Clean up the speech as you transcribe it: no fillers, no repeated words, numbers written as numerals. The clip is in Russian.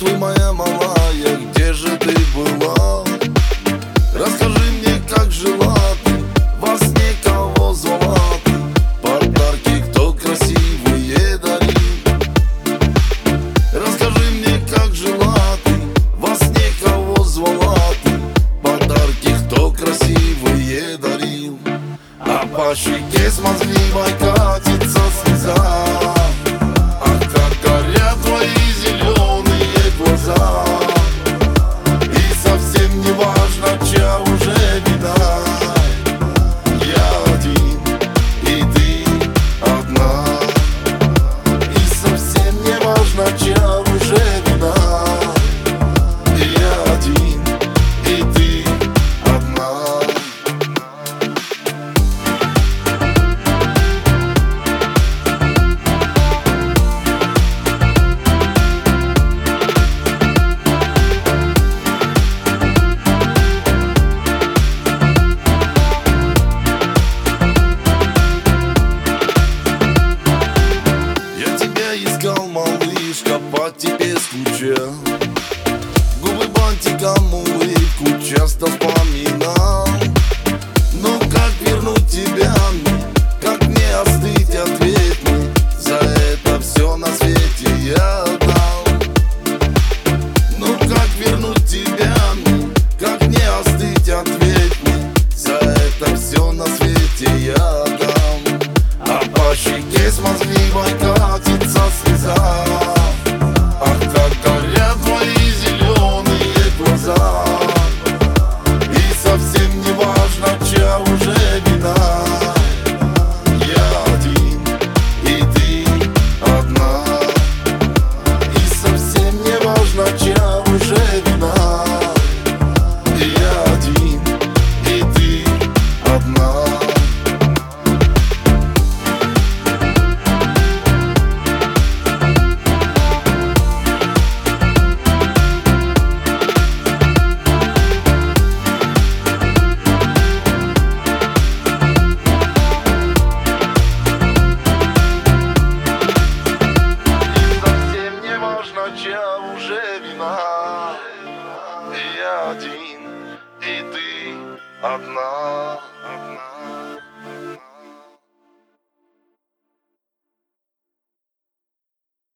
Здравствуй, моя малая, где же ты была? Расскажи мне, как жила ты, во сне кого звала ты, подарки кто красивые дарил. Расскажи мне, как жила ты, во сне кого звала ты, подарки кто красивые дарил. А по щеке смазливой катится слеза. Ах, как горят твои зеленые глаза. И совсем не важно, чья уже беда. Я один, и ты одна. И совсем не важно, чья уже беда. Я один, и ты одна. Искал, малышка, по тебе скучал, губы бантиком, улыбку часто вспоминал. Но как вернуть тебя мне, как мне остыть, ответь мне. За это все на свете я отдал. Ну как вернуть тебя мне, как мне остыть, ответь мне. За это все на свете я отдам. А по щеке смазливой катится слеза. Ах, как горят твои зеленые глаза. И совсем не важно, чья уже беда. Я один, и ты одна. И совсем не важно, чья уже беда. Я один, и ты одна. Чья уже вина. Я один, и ты одна.